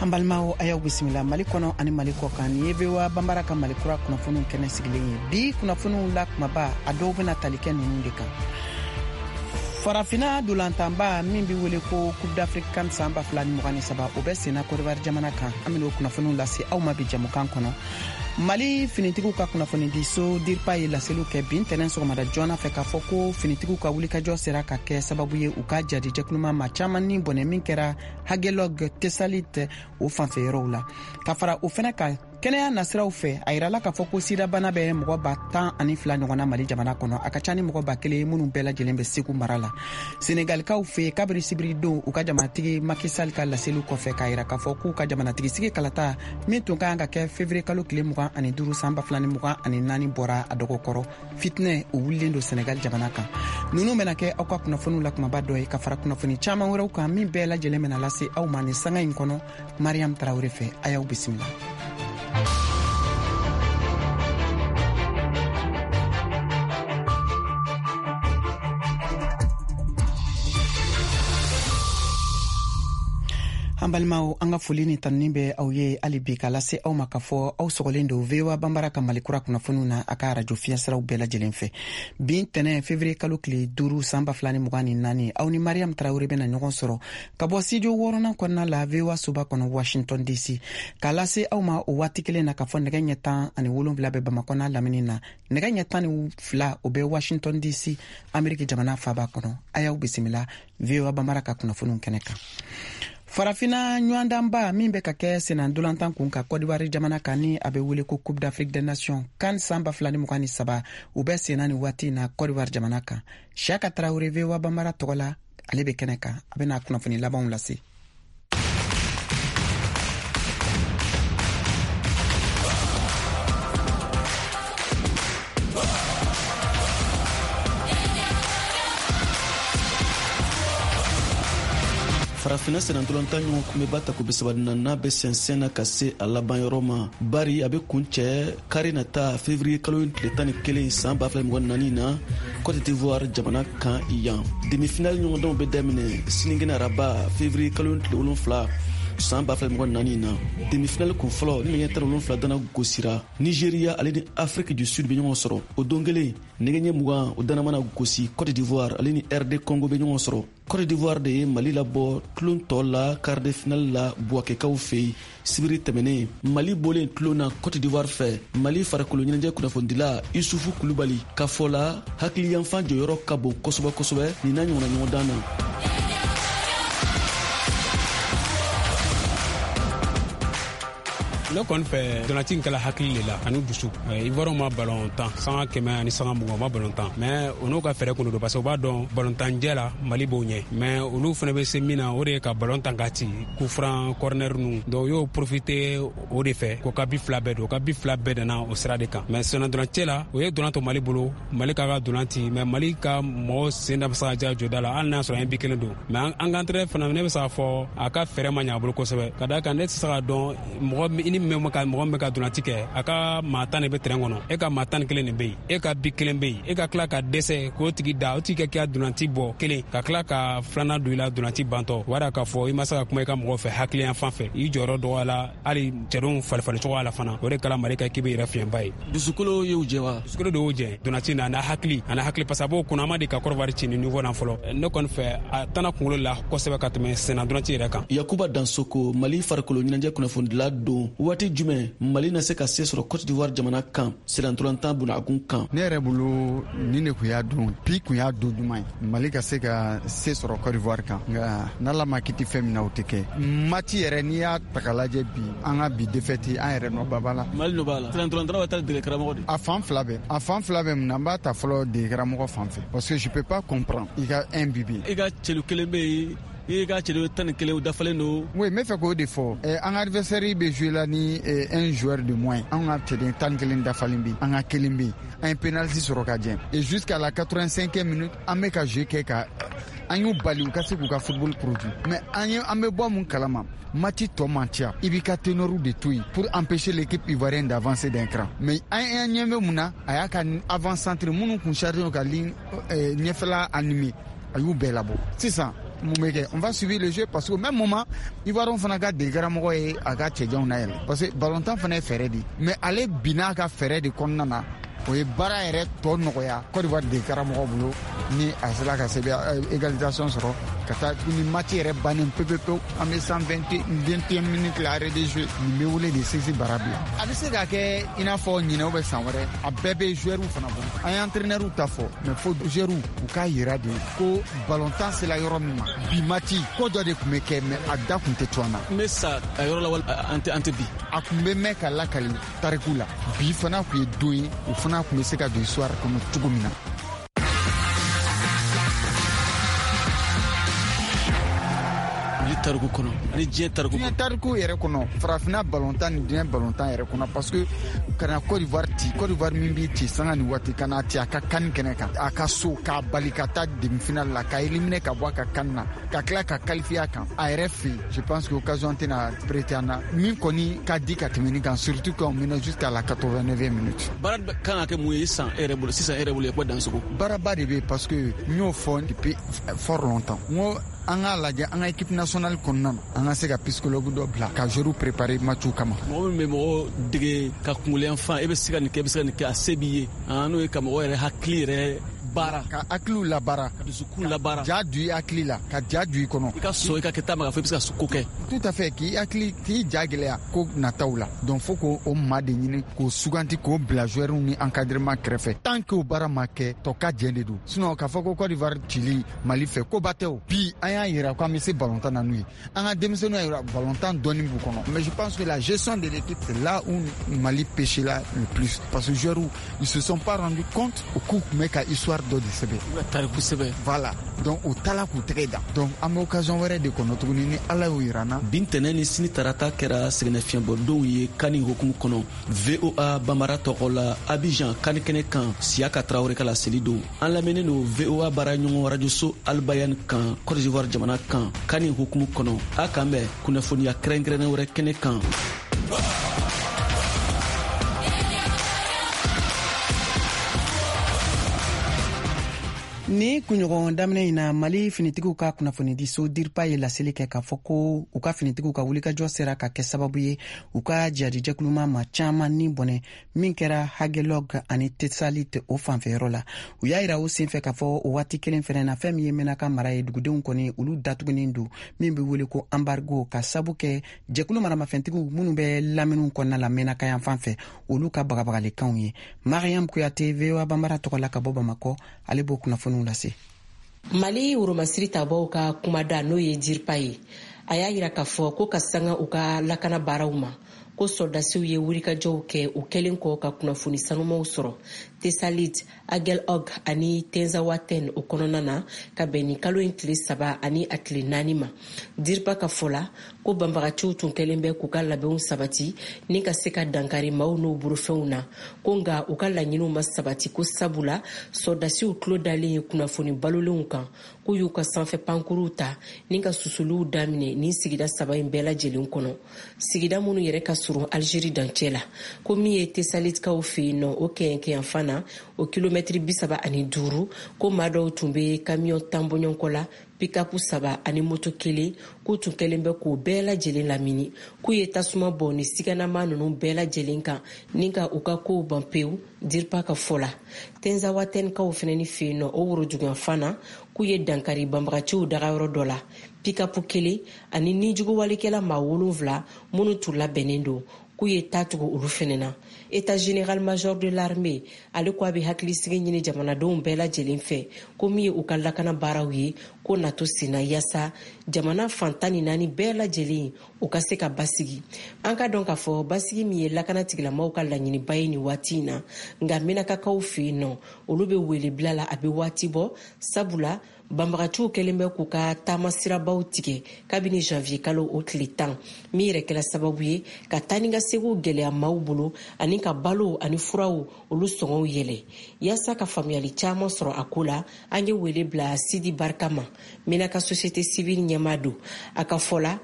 Hambalmao ayaw bisimila Mali kono ani Mali kokan yebewa bambara ka Mali kura kunnafoniw kɛnɛ sigilen ye bi kunnafoniw la kumaba a dɔw bena tali kɛ ninnu de kan. Farafina dulantanba min bi wele ko Coupe d'Afrique CAN san 2023 o bɛ senna Côte d'Ivoire jamana kan. An bena o kunnafoniw lase aw ma bi jamukan kɔnɔ. Mali finitigiw ka kunnafoni di so DIRPA ye laseliw kɛ bi ntɛnɛn sɔgɔmada joona fɛ k'a fɔ ko finitigiw ka wulikajɔ sera ka kɛ sababu ye u ka jadi jɛkuluma ma caaman ni bɔnɛ min kɛra Hagelog Tesalit o fanfɛ yɔrɔw la. Ka fara o fɛnɛ kan kɛnɛya nasiraw fɛ a yirala k'a fɔ ko sida bana bɛ mɔgɔ 12 ɲɔgɔnna Mali jamana kɔnɔ a ka ca ni mɔgɔ 1 minnu bɛɛ lajɛlen bɛ Segu mara la. Senegalikaw fɛ kabiri sibiri don u ka jamanatigi Macky Sall ka laseliw kɔfɛ k'a yira k'a fɔ k'u ka jamanatigi sigi kalata min tun ka kan ka kɛ février kalo tile 25 san 2024 bɔra a dɔgɔkɔrɔ. Fitinɛ o wulilen don Senegal jamana kan. Ninnu bɛna kɛ aw ka kunnafoniw la kumaba dɔ ye ka fara kunnafoni caman wɛrɛw kan min bɛɛ lajɛlen bɛna lase aw ma ni sanga in kɔnɔ. Mariam Traoré fɛ a y'aw bisimila. An balimaw an ka foli ni tanuni bɛ aw ye hali bi ka lase aw ma ka fɔ aw sɔgɔlen don VOA bambara ka Mali kura kunnafoniw na a ka radio fiɲɛsiraw bɛɛ lajɛlen fɛ. Bi ntɛnɛn février kalo tile 5 san 2024 aw ni Mariam Traoré bɛna ɲɔgɔn sɔrɔ ka bɔ studio 6nan kɔnɔna la VOA soba kɔnɔ Washington DC ka lase aw ma o waati kelen na ka fɔ nɛgɛ ɲɛ 17 bɛ Bamakɔ n'a lamini na nɛgɛ ɲɛ 12 o bɛ Washington DC Ameriki jamana faaba kɔnɔ. A y'aw bisimila VOA bambara ka kunnafoniw kɛnɛ kan. Farafina ɲɔgɔndanba min bɛ ka kɛ senan dolantan kun ka Côte d'Ivoire jamana kan ni a bɛ wele ko Coupe d'Afrique des Nations CAN san 2023 u bɛ senna ni waati na Côte d'Ivoire jamana kan. Siaka Traoré VOA bambara tɔgɔ la ale bɛ kɛnɛ kan a bɛna kunnafoni labanw lase. Farafina senantolantan ɲɔgɔn kun bɛ ba ta ko bisabadina n'a bɛ sɛnsɛnna ka se a laban yɔrɔ ma. Bari a bɛ kun cɛ kari nata février kalo tile 11 san 2024 na Côte d'Ivoire jamana kan yan. Demi-finale ɲɔgɔndanw bɛ daminɛ sinikɛnɛ araba février kalo tile 7 san 2024 na. Demi-finale kun fɔlɔ ni nɛgɛ 17 dana gosira. Nigeria ale ni Afrique du Sud bɛ ɲɔgɔn sɔrɔ. O don kelen nɛgɛ ɲɛ 20 o dana mana gosi Côte d'Ivoire ale ni RD Congo bɛ ɲɔgɔn sɔrɔ. Côte d'Ivoire de ye Mali labɔ tulon tɔ la quart de finale la Buakekaw fɛ yen sibiri tɛmɛnen. Mali bɔlen tulon na Côte d'Ivoire fɛ Mali farikolo ɲɛnajɛ kunnafonidila Isufu Kulubali ka fɔ la hakiliyanfan jɔyɔrɔ ka bon kosɛbɛ kosɛbɛ nin n'a ɲɔgɔnna ɲɔgɔndan na. Ne kɔni fɛ donati in kɛla hakili de la ani dusu. Ivoire ma ballon tan sanga 100 ani sanga 20 ma ballon tan mais olu ka fɛrɛ kun do parce que u b'a dɔn ballon tan jɛ la Mali b'o ɲɛ mais olu fana bɛ se min na o de ye ka ballon tan ka ci coup franc corner nu donc y'o profiter o de fɛ ko ka bi fila bɛɛ don ka bi fila bɛɛ dana o sira de kan mais sɔnna donati la o ye donan to Mali bolo Mali ka donanti mais Mali ka mɔgɔ sen da bɛ se ka ja jɔda la hali n'a sɔrɔ an bi kelen don mais an ka entraîneur fana ne bɛ se ka fɔ a ka fɛrɛ ma ɲɛ a bolo kosɛbɛ ka da kan ne tɛ se ka dɔn mɔgɔ min bɛ ka donati kɛ a ka maa 10 de bɛ terrain kɔnɔ e ka maa 11 de bɛ yen e ka bi kelen bɛ yen e ka tila ka dɛsɛ k'o tigi da o tigi ka kɛ donati bɔ kelen ka tila ka filanan don i la donati bantɔ wara k'a fɔ i ma se ka kuma i ka mɔgɔ fɛ hakiliyan fan fɛ i jɔyɔrɔ dɔgɔya la hali cɛdenw falifali cogoya la fana o de kɛla Mali ka équipe yɛrɛ fiɲɛba ye. Dusukolo y'o jɛ wa? Dusukolo de y'o jɛ donati na n'a hakili parce que a b'o kunna a ma de ka Côte d'Ivoire ci ni niveau na fɔlɔ ne kɔni fɛ a tana kunkolo la kosɛbɛ ka tɛmɛ senna donati yɛrɛ kan. Yakuba Dansoko Mali farikolo ɲɛnajɛ kunnafonidila don waati jumɛn Mali na se ka se sɔrɔ Côte d'Ivoire jamana kan senantolantan bunakun kan. Ne yɛrɛ bolo ni ne kun y'a don bi kun y'a don ɲuman ye Mali ka se ka se sɔrɔ Côte d'Ivoire kan nka n'Ala ma kiti fɛn min na o tɛ kɛ. Mati yɛrɛ n'i y'a ta ka lajɛ bi an ka bi défaite an yɛrɛ nɔ baba la. Mali nɔ b'a la senantolantan bɛ taa dege karamɔgɔ de. A fan fila bɛ mun na n b'a ta fɔlɔ dege karamɔgɔ fan fɛ parce que je peux pas comprendre i ka un bibi. I ka cɛlu kelen bɛ yen i ka cɛlu 11 dafalen don. Oui n bɛ fɛ k'o de fɔ an ka adversaire bɛ jouer la ni un joueur de moins an ka cɛden 11 dafalen bɛ an ka kelen bɛ an ye penalty sɔrɔ ka jɛn et jusqu'à la 85e minute an bɛ ka jouer kɛ ka an y'u bali u ka se k'u ka football produit mais an bɛ bɔ mun kalama match tɔ man ca i b'i ka ténor de to yen pour empêcher l'équipe ivoirienne d'avancer d'un cran mais an ɲɛ bɛ mun na a y'a ka avant centre minnu kun chargé ka ligne ɲɛfɛla animé a y'u bɛɛ labɔ sisan Moumeke, on va suivre le jeu parce qu'au même moment, il va donc faire des grands mots et à gâcher John Naël. Parce que Balantan fait faire dit. Mais allez, Binaka faire des Konana. O ye baara yɛrɛ tɔ nɔgɔya Côte d'Ivoire de karamɔgɔ bolo ni a sera ka sɛbɛn égalisation sɔrɔ ka taa ni match yɛrɛ bannen pepepewu an bɛ 121 minutes la arrêt de jeu nin bɛ wele de Sisi Barabila a bɛ se ka kɛ i n'a fɔ ɲinɛ ou bien san wɛrɛ a bɛɛ bɛ joueurs fana bolo an ye entraîneurs ta fɔ mais fo joueurs u k'a yira de ko ballontan sera yɔrɔ min ma bi match ko dɔ de tun bɛ kɛ mais a da tun tɛ to an na n bɛ sa a yɔrɔ la wali an tɛ bi a tun bɛ mɛn ka lakali tariku la bi fana tun ye don ye o fana tun bɛ se ka don histoire kɔnɔ cogo min na. tariku kɔnɔ ani diɲɛ tariku yɛrɛ kɔnɔ farafina ballontan ni diɲɛ ballontan yɛrɛ kɔnɔ parce que kana Côte d'Ivoire min b'i ci sanga ni waati kana ci a ka kan kɛnɛ kan a ka so k'a bali ka taa demi-finale la ka éliminer ka bɔ a ka kan na ka tila ka qualifier kan a yɛrɛ fɛ je pense que occasion tɛna prêter an na min kɔni ka di ka tɛmɛ nin kan surtout quand on mène jusqu'à la 89e minute. baara kan ka kɛ mun ye sisan e yɛrɛ bolo ye ko Dansogo baaraba de bɛ parce que n y'o fɔ depuis fort longtemps n ko an k'a lajɛ an ka équipe nationale kɔnɔna na an ka se ka psychologue dɔ bila ka joueurs préparer matchw kama. mɔgɔ min bɛ mɔgɔ dege ka kungolen fan e bɛ se ka nin kɛ a se b'i ye n'o ye ka mɔgɔ yɛrɛ hakili yɛrɛ baara ka hakiliw labaara ka dusukun labaara ja du i hakili la ka ja du i kɔnɔ i ka sɔn i ka kɛ taama ka fɔ i bɛ se ka ko kɛ tout à fait k'i hakili k'i ja gɛlɛya ko nataw la donc faut k'o maa de ɲini k'o suganti k'o bila joueurs ni encadrement kɛrɛfɛ tant que o baara ma kɛ tɔ ka jɛn de don sinon k'a fɔ ko Côte d'Ivoire cili Mali fɛ ko ba tɛ o bi an y'a yira k'an bɛ se ballontan na n'u ye an ka denmisɛnninw y'a yira ballontan dɔɔnin b'u kɔnɔ mais je pense que la gestion de l'équipe c'est là où Mali pêche là le plus parce que joueurs ils se sont pas rendu compte o k'u tun bɛ ka histoire dɔ de sɛbɛn voilà donc o tala k'u tɛgɛ da donc an bɛ occasion wɛrɛ de kɔnɔ tuguni ni ala y'o yira n na. bi ntɛnɛn ni sini tarata kɛra sɛgɛnnafiɲɛbɔdonw ye kani hukumu kɔnɔ VOA banbara tɔgɔ la Abidjan kani kɛnɛ kan Siyaka Traoré ka laseli don an lamɛnnen don VOA baara ɲɔgɔn radioso Albayani kan Côte d'Ivoire jamana kan kani hukumu kɔnɔ a kan bɛn kunnafoniya kɛrɛnkɛrɛnnen wɛrɛ kɛnɛ kan. ni kunɲɔgɔn daminɛ in na Mali finitigiw ka kunnafonidiso DIRPA ye laseli kɛ k'a fɔ ko u ka finitigiw ka wulikajɔ sera ka kɛ sababu ye u ka jadijɛkuluma ma caaman ni bɔnɛ min kɛra Hagelog ani Tesalit o fanfɛyɔrɔ la u y'a yira o senfɛ k'a fɔ o waati kelen fɛnɛ na fɛn min ye Menaka mara ye dugudenw kɔni olu datugunin don min bɛ wele ko embargo ka sabu kɛ jɛkulu maramafɛntigiw minnu bɛ laminiw kɔnɔna la Menaka yan fan fɛ olu ka bagabagalikanw ye. Mariam Kuyate VOA banbara tɔgɔ la ka bɔ Bamakɔ ale b'o kunnafoniw lase. Mali Urumasiri tabaw ka kumada n'o ye DIRPA ye a y'a yira k'a fɔ ko ka sanga u ka lakana baaraw ma ko soldasiw ye wulikajɔw kɛ u kɛlen kɔ ka kunnafoni sanumaw sɔrɔ Tesalit, Hagelog ani Tenzawaten o kɔnɔna na ka bɛn ni kalo in tile 3 ani a tile 4 ma. DIRPA ka fɔ la ko banbagaciw tun kɛlen bɛ k'u ka labɛnw sabati ni ka se ka dankari maaw n'u burufɛnw na ko nka u ka laɲiniw ma sabati ko sabula soldasiw tulo dalen ye kunnafoni balolenw kan k'u y'u ka sanfɛ pankuruw ta ni ka susuliw daminɛ ni sigida 3 in bɛɛ lajɛlen kɔnɔ sigida minnu yɛrɛ ka surun Algérie dancɛ la ko min ye Tesalitkaw fɛ yen nɔ o kɛɲɛkɛɲɛ fana o kilomɛtiri 35 ko maa dɔw tun bɛ kamiyon tan bɔɲɔgɔnkɔ la pick-up 3 ani moto 1 k'u tun kɛlen bɛ k'o bɛɛ lajɛlen lamini k'u ye tasuma bɔ ni siganama ninnu bɛɛ lajɛlen kan ni ka u ka kow ban pewu DIRPA ka fɔ la Tenzawatenkaw fɛnɛ ni fɛ yen nɔ o worojuguyan fana k'u ye dankari banbagaciw dagayɔrɔ dɔ la pick-up 1 ani nijuguwalikɛla maa 7 minnu tun labɛnnen don k'u ye tatugu olu fɛnɛ na. État général major de l'armée ale ko a bɛ hakilisigi ɲini jamanadenw bɛɛ lajɛlen fɛ ko min ye u ka lakana baaraw ye ko nato senna yaasa jamana fan 14 bɛɛ lajɛlen u ka se ka basigi. An ka dɔn k'a fɔ basigi min ye lakana tigilamaw ka laɲiniba ye ni waati in na nka Menakakaw fɛ yen nɔ olu bɛ wele bila la a bɛ waati bɔ sabula banbagaciw kɛlen bɛ k'u ka taama sirabaw tigɛ kabini janvier kalo o tile 10 min yɛrɛ kɛla sababu ye ka taa ni ka segiw gɛlɛya maaw bolo ani ka balo ani furaw olu sɔngɔw yɛlɛ yaasa ka faamuyali caman sɔrɔ a ko la an ye wele bila Sidi Barka ma Menaka société civile ɲɛmaa don a ka fɔ la